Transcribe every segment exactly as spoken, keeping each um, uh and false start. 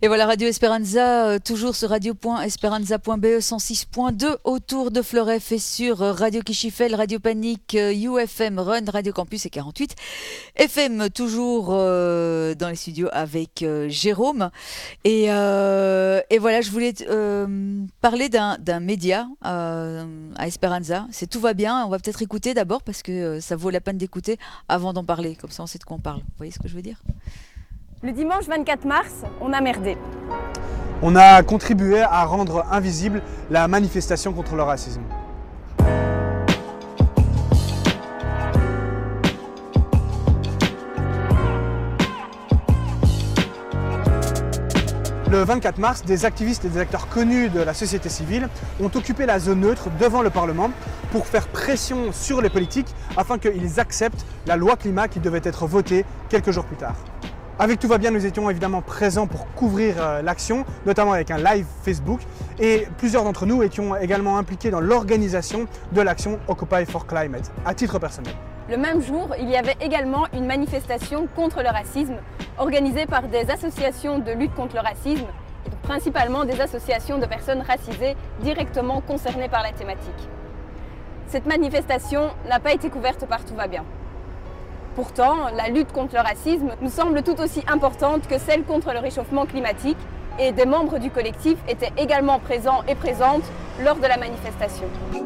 Et voilà, Radio Esperanza, euh, toujours sur radio point esperanza point b e cent six point deux autour de Fleuref et sur euh, Radio Kichifel, Radio Panique, euh, U F M, Run, Radio Campus et quarante-huit F M, toujours euh, dans les studios avec euh, Jérôme. Et, euh, et voilà, je voulais euh, parler d'un, d'un média euh, à Esperanza. C'est Tout va bien, on va peut-être écouter d'abord parce que euh, ça vaut la peine d'écouter avant d'en parler, comme ça on sait de quoi on parle. Vous voyez ce que je veux dire ? Le dimanche vingt-quatre mars, on a merdé. On a contribué à rendre invisible la manifestation contre le racisme. Le vingt-quatre mars, des activistes et des acteurs connus de la société civile ont occupé la zone neutre devant le Parlement pour faire pression sur les politiques afin qu'ils acceptent la loi climat qui devait être votée quelques jours plus tard. Avec Tout va bien, nous étions évidemment présents pour couvrir euh, l'action, notamment avec un live Facebook, et plusieurs d'entre nous étions également impliqués dans l'organisation de l'action Occupy for Climate, à titre personnel. Le même jour, il y avait également une manifestation contre le racisme, organisée par des associations de lutte contre le racisme, et donc principalement des associations de personnes racisées directement concernées par la thématique. Cette manifestation n'a pas été couverte par Tout va bien. Pourtant, la lutte contre le racisme nous semble tout aussi importante que celle contre le réchauffement climatique et des membres du collectif étaient également présents et présentes lors de la manifestation.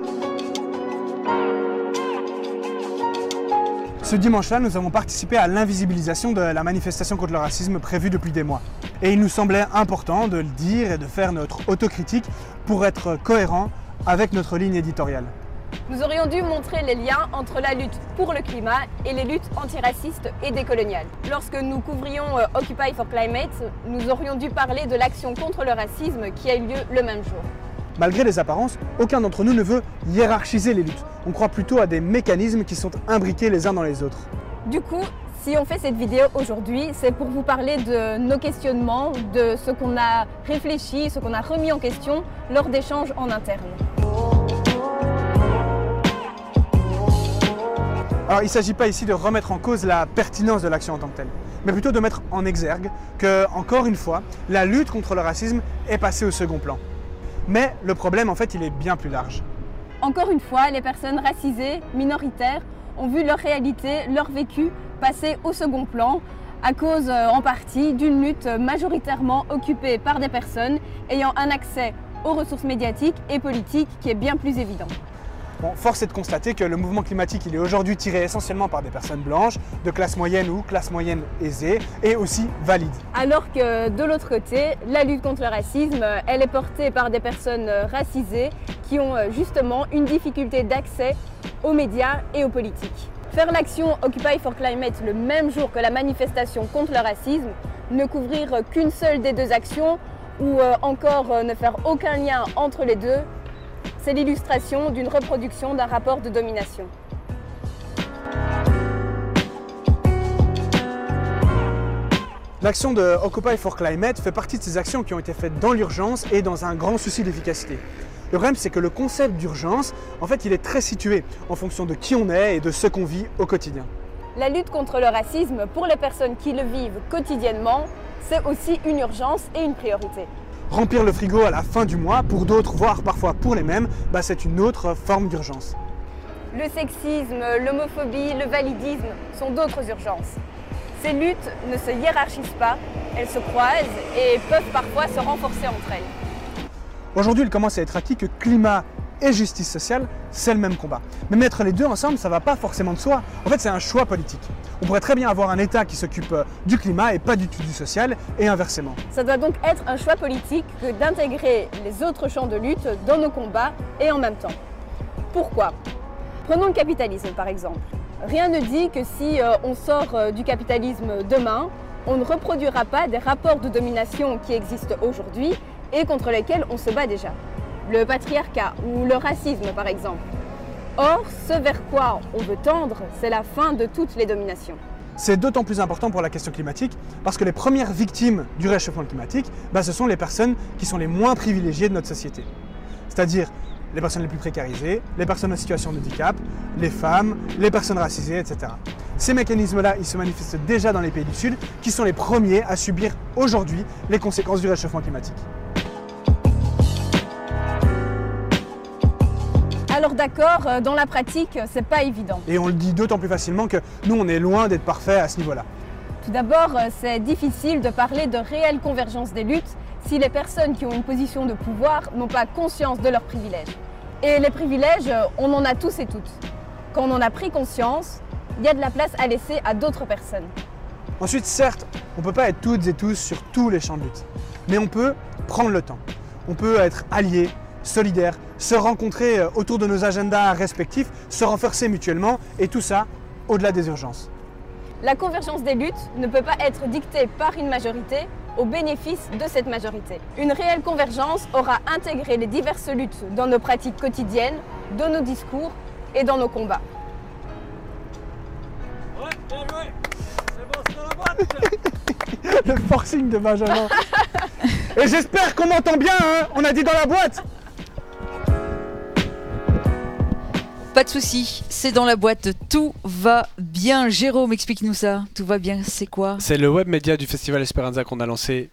Ce dimanche-là, nous avons participé à l'invisibilisation de la manifestation contre le racisme prévue depuis des mois. Et il nous semblait important de le dire et de faire notre autocritique pour être cohérent avec notre ligne éditoriale. Nous aurions dû montrer les liens entre la lutte pour le climat et les luttes antiracistes et décoloniales. Lorsque nous couvrions euh, Occupy for Climate, nous aurions dû parler de l'action contre le racisme qui a eu lieu le même jour. Malgré les apparences, aucun d'entre nous ne veut hiérarchiser les luttes. On croit plutôt à des mécanismes qui sont imbriqués les uns dans les autres. Du coup, si on fait cette vidéo aujourd'hui, c'est pour vous parler de nos questionnements, de ce qu'on a réfléchi, ce qu'on a remis en question lors d'échanges en interne. Alors il ne s'agit pas ici de remettre en cause la pertinence de l'action en tant que telle, mais plutôt de mettre en exergue que, encore une fois, la lutte contre le racisme est passée au second plan. Mais le problème, en fait, il est bien plus large. Encore une fois, les personnes racisées, minoritaires, ont vu leur réalité, leur vécu passer au second plan à cause, en partie, d'une lutte majoritairement occupée par des personnes ayant un accès aux ressources médiatiques et politiques qui est bien plus évident. Bon, force est de constater que le mouvement climatique il est aujourd'hui tiré essentiellement par des personnes blanches, de classe moyenne ou classe moyenne aisée, et aussi valides. Alors que de l'autre côté, la lutte contre le racisme, elle est portée par des personnes racisées qui ont justement une difficulté d'accès aux médias et aux politiques. Faire l'action Occupy for Climate le même jour que la manifestation contre le racisme, ne couvrir qu'une seule des deux actions ou encore ne faire aucun lien entre les deux, c'est l'illustration d'une reproduction d'un rapport de domination. L'action de Occupy for Climate fait partie de ces actions qui ont été faites dans l'urgence et dans un grand souci d'efficacité. Le problème, c'est que le concept d'urgence, en fait, il est très situé en fonction de qui on est et de ce qu'on vit au quotidien. La lutte contre le racisme, pour les personnes qui le vivent quotidiennement, c'est aussi une urgence et une priorité. Remplir le frigo à la fin du mois, pour d'autres, voire parfois pour les mêmes, bah c'est une autre forme d'urgence. Le sexisme, l'homophobie, le validisme sont d'autres urgences. Ces luttes ne se hiérarchisent pas, elles se croisent et peuvent parfois se renforcer entre elles. Aujourd'hui, il commence à être acquis que climat et justice sociale, c'est le même combat. Mais mettre les deux ensemble, ça ne va pas forcément de soi. En fait, c'est un choix politique. On pourrait très bien avoir un État qui s'occupe du climat et pas du tout du social, et inversement. Ça doit donc être un choix politique que d'intégrer les autres champs de lutte dans nos combats et en même temps. Pourquoi ? Prenons le capitalisme par exemple. Rien ne dit que si euh, on sort euh, du capitalisme demain, on ne reproduira pas des rapports de domination qui existent aujourd'hui et contre lesquels on se bat déjà. Le patriarcat ou le racisme par exemple. Or, ce vers quoi on veut tendre, c'est la fin de toutes les dominations. C'est d'autant plus important pour la question climatique parce que les premières victimes du réchauffement climatique, bah, ce sont les personnes qui sont les moins privilégiées de notre société. C'est-à-dire les personnes les plus précarisées, les personnes en situation de handicap, les femmes, les personnes racisées, et cetera. Ces mécanismes-là, ils se manifestent déjà dans les pays du Sud, qui sont les premiers à subir aujourd'hui les conséquences du réchauffement climatique. Alors d'accord, dans la pratique, c'est pas évident. Et on le dit d'autant plus facilement que nous, on est loin d'être parfait à ce niveau-là. Tout d'abord, c'est difficile de parler de réelle convergence des luttes si les personnes qui ont une position de pouvoir n'ont pas conscience de leurs privilèges. Et les privilèges, on en a tous et toutes. Quand on en a pris conscience, il y a de la place à laisser à d'autres personnes. Ensuite, certes, on ne peut pas être toutes et tous sur tous les champs de lutte, mais on peut prendre le temps. On peut être alliés, solidaires, se rencontrer autour de nos agendas respectifs, se renforcer mutuellement, et tout ça au-delà des urgences. La convergence des luttes ne peut pas être dictée par une majorité au bénéfice de cette majorité. Une réelle convergence aura intégré les diverses luttes dans nos pratiques quotidiennes, dans nos discours et dans nos combats. Ouais, bien joué. C'est bon, c'est dans la boîte. Le forcing de Benjamin. Et j'espère qu'on m'entend bien, hein. On a dit dans la boîte. Pas de souci, c'est dans la boîte, tout va bien. Jérôme, explique-nous ça. Tout va bien, c'est quoi? C'est le web média du Festival Esperanza qu'on a lancé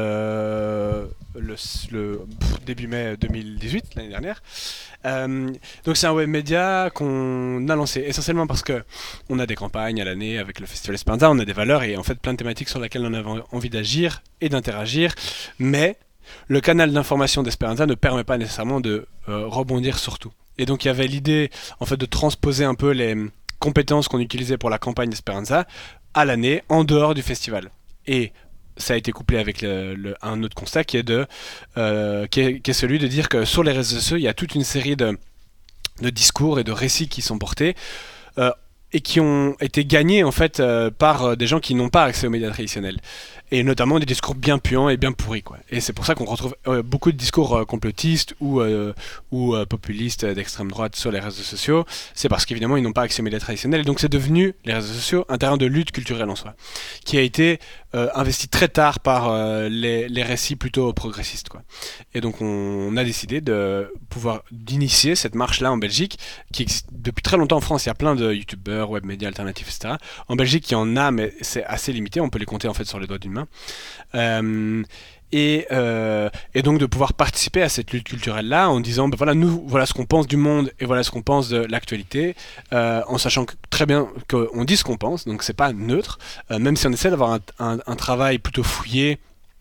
le, le, le pff, début mai deux mille dix-huit, l'année dernière. Euh, donc c'est un web média qu'on a lancé essentiellement parce que on a des campagnes à l'année avec le Festival Esperanza, on a des valeurs et en fait plein de thématiques sur lesquelles on avait envie d'agir et d'interagir, mais le canal d'information d'Esperanza ne permet pas nécessairement de euh, rebondir sur tout. Et donc il y avait l'idée en fait de transposer un peu les compétences qu'on utilisait pour la campagne d'Esperanza à l'année en dehors du festival. Et ça a été couplé avec le, le, un autre constat qui est, de, euh, qui, est, qui est celui de dire que sur les réseaux sociaux, il y a toute une série de, de discours et de récits qui sont portés euh, et qui ont été gagnés en fait euh, par euh, des gens qui n'ont pas accès aux médias traditionnels. Et notamment des discours bien puants et bien pourris, quoi. Et c'est pour ça qu'on retrouve euh, beaucoup de discours euh, complotistes ou, euh, ou euh, populistes d'extrême droite sur les réseaux sociaux. C'est parce qu'évidemment ils n'ont pas accès aux médias traditionnels. Et donc c'est devenu, les réseaux sociaux, un terrain de lutte culturelle en soi, qui a été euh, investi très tard par euh, les, les récits plutôt progressistes, quoi. Et donc on, on a décidé de pouvoir d'initier cette marche-là en Belgique, qui existe depuis très longtemps en France. Il y a plein de youtubeurs, web médias alternatifs, et cetera. En Belgique, il y en a, mais c'est assez limité. On peut les compter en fait sur les doigts d'une main. Euh, et, euh, et donc de pouvoir participer à cette lutte culturelle là en disant ben voilà, nous voilà ce qu'on pense du monde et voilà ce qu'on pense de l'actualité, euh, en sachant que, très bien qu'on dit ce qu'on pense, donc c'est pas neutre, euh, même si on essaie d'avoir un, un, un travail plutôt fouillé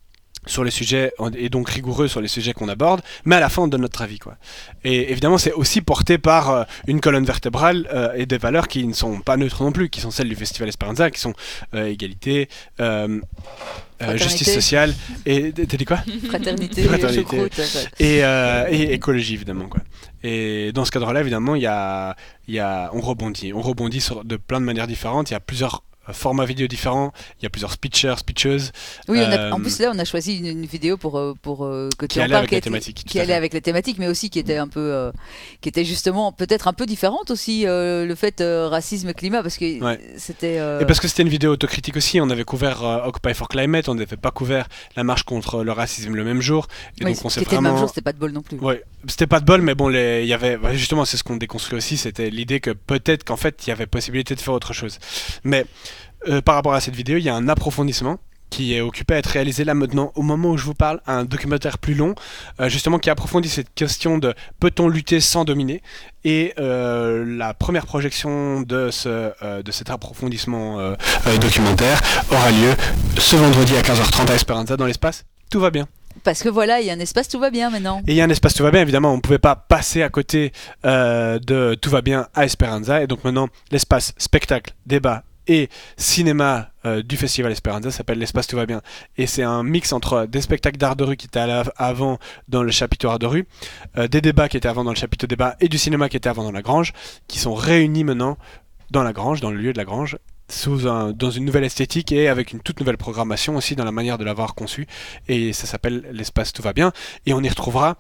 sur les sujets et donc rigoureux sur les sujets qu'on aborde, mais à la fin on donne notre avis, quoi. Et évidemment c'est aussi porté par euh, une colonne vertébrale euh, et des valeurs qui ne sont pas neutres non plus, qui sont celles du Festival Esperanza, qui sont euh, égalité, euh, euh, justice sociale et t'as dit quoi? Fraternité, Fraternité. choucroute, ouais. et, euh, et écologie évidemment, quoi. Et dans ce cadre-là évidemment il y a, il y a, on rebondit, on rebondit sur de plein de manières différentes. Il y a plusieurs formats vidéo différents, il y a plusieurs speechers, speecheuses. Oui, on a, euh, en plus là on a choisi une, une vidéo pour, pour euh, que tu qui en allait parles, avec qui la était- thématique, tout qui à allait fait. avec la thématique, mais aussi qui était un peu, euh, qui était justement peut-être un peu différente aussi, euh, le fait euh, racisme climat, parce que Ouais. c'était. euh, Et parce que c'était une vidéo autocritique aussi, on avait couvert euh, Occupy for Climate, on n'avait pas couvert la marche contre le racisme le même jour. Et oui, donc on ce s'est qui était le vraiment... même jour, c'était pas de bol non plus. Ouais, c'était pas de bol, mais bon, les... il y avait... ouais, justement, c'est ce qu'on déconstruit aussi, c'était l'idée que peut-être qu'en fait, il y avait possibilité de faire autre chose. Mais euh, par rapport à cette vidéo, il y a un approfondissement qui est occupé à être réalisé là maintenant, au moment où je vous parle, un documentaire plus long, euh, justement qui approfondit cette question de peut-on lutter sans dominer. Et euh, la première projection de, ce, euh, de cet approfondissement euh, euh, documentaire aura lieu ce vendredi à quinze heures trente à Esperanza dans l'espace. Tout va bien. Parce que voilà, il y a un espace, tout va bien maintenant. Et il y a un espace Tout va bien, évidemment, on ne pouvait pas passer à côté euh, de Tout va bien à Esperanza. Et donc maintenant, l'espace spectacle, débat et cinéma euh, du Festival Esperanza s'appelle l'espace Tout va bien. Et c'est un mix entre des spectacles d'art de rue qui étaient à la- avant dans le chapiteau art de rue, euh, des débats qui étaient avant dans le chapiteau débat et du cinéma qui était avant dans la grange, qui sont réunis maintenant dans la grange, dans le lieu de la grange, sous un, dans une nouvelle esthétique et avec une toute nouvelle programmation aussi dans la manière de l'avoir conçu. Et ça s'appelle l'espace Tout va bien. Et on y retrouvera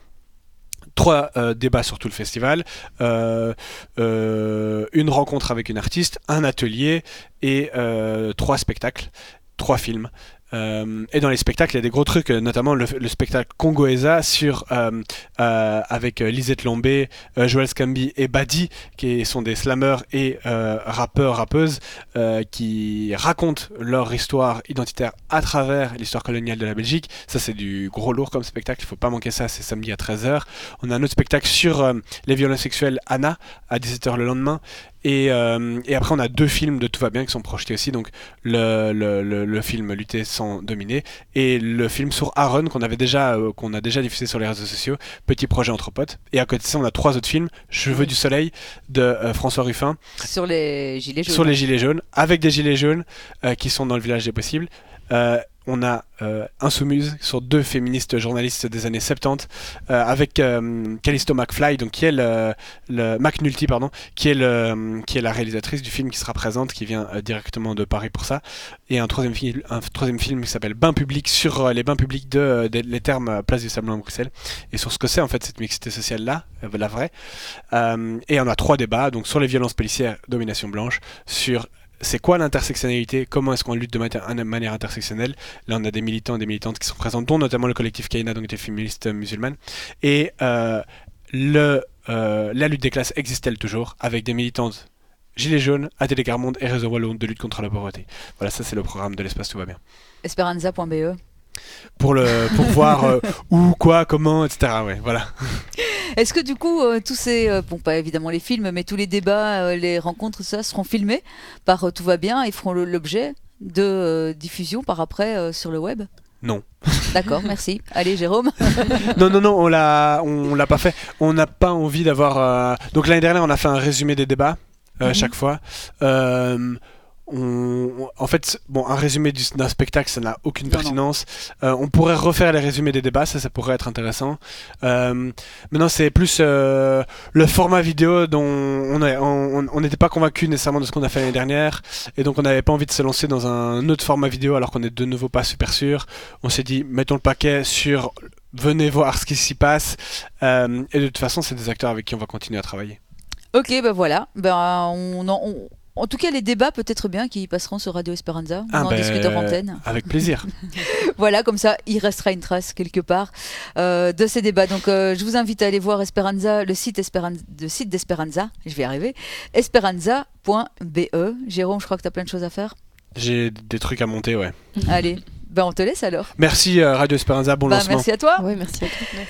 trois euh, débats sur tout le festival, euh, euh, une rencontre avec une artiste, un atelier et euh, trois spectacles, trois films Euh, et dans les spectacles, il y a des gros trucs, notamment le, le spectacle Congoeza sur, euh, euh, avec Lisette Lombé, euh, Joël Scambi et Badi, qui sont des slammeurs et euh, rappeurs, rappeuses, euh, qui racontent leur histoire identitaire à travers l'histoire coloniale de la Belgique. Ça, c'est du gros lourd comme spectacle, il ne faut pas manquer ça, c'est samedi à treize heures. On a un autre spectacle sur euh, les violences sexuelles, Anna, à dix-sept heures le lendemain. Et, euh, et après on a deux films de Tout va bien qui sont projetés aussi, donc le, le, le, le film Lutter sans dominer et le film sur Aaron qu'on avait déjà euh, qu'on a déjà diffusé sur les réseaux sociaux, Petit projet entre potes. Et à côté de ça on a trois autres films, Cheveux Oui. du soleil de euh, François Ruffin Sur les gilets jaunes. sur les gilets jaunes, avec des gilets jaunes euh, qui sont dans le village des possibles. Euh, on a euh, Insoumise sur deux féministes journalistes des années soixante-dix euh, avec euh, Callisto McFly, donc qui est le, le McNulty pardon, qui est le qui est la réalisatrice du film qui sera présente, qui vient euh, directement de Paris pour ça, et un troisième film un troisième film qui s'appelle Bain public sur euh, les bains publics de, de les termes euh, Place du Sablon à Bruxelles, et sur ce que c'est en fait cette mixité sociale là, euh, la vraie. Euh, et on a trois débats, donc sur les violences policières, domination blanche, sur c'est quoi l'intersectionnalité, comment est-ce qu'on lutte de manière, manière intersectionnelle. Là on a des militants et des militantes qui sont présents, dont notamment le collectif Kaina, donc des féministes musulmanes, et euh, le, euh, la lutte des classes existe-t-elle toujours, avec des militantes Gilets jaunes, A T L Quart Monde et Réseau Wallon de lutte contre la pauvreté. Voilà, ça c'est le programme de l'espace Tout va bien. Esperanza point b e Pour, le, pour voir euh, où, quoi, comment, et cetera. Ouais, voilà. Est-ce que du coup, euh, tous ces, euh, bon pas évidemment les films, mais tous les débats, euh, les rencontres, ça seront filmés par euh, Tout va bien et feront le- l'objet de euh, diffusion par après euh, sur le web? Non. D'accord, merci. Allez Jérôme. Non, non, non, on l'a, on, on l'a pas fait. On n'a pas envie d'avoir. euh, Donc l'année dernière, on a fait un résumé des débats euh, Mhm. chaque fois. Euh, on- on- En fait, bon, un résumé du- d'un spectacle, ça n'a aucune Non, non. pertinence. Euh, on pourrait refaire les résumés des débats, ça, ça pourrait être intéressant. Euh, Maintenant, c'est plus euh, le format vidéo dont on est- on on n'était pas convaincu nécessairement de ce qu'on a fait l'année dernière, et donc on n'avait pas envie de se lancer dans un autre format vidéo alors qu'on est de nouveau pas super sûr. On s'est dit, mettons le paquet sur venez voir ce qui s'y passe, euh, et de toute façon, c'est des acteurs avec qui on va continuer à travailler. Ok, ben voilà. Ben, on, en, on- en tout cas, les débats peut-être bien qui passeront sur Radio Esperanza. On Ah, en ben, discute hors antenne. Avec plaisir. Voilà, comme ça, il restera une trace quelque part euh, de ces débats. Donc, euh, je vous invite à aller voir Esperanza, le site, Esperanza, le site d'Esperanza. Je vais y arriver. esperanza point b e. Jérôme, je crois que tu as plein de choses à faire. J'ai des trucs à monter, ouais. Allez, ben on te laisse alors. Merci euh, Radio Esperanza, bon Ben, lancement. merci à toi. Oui, merci à toi.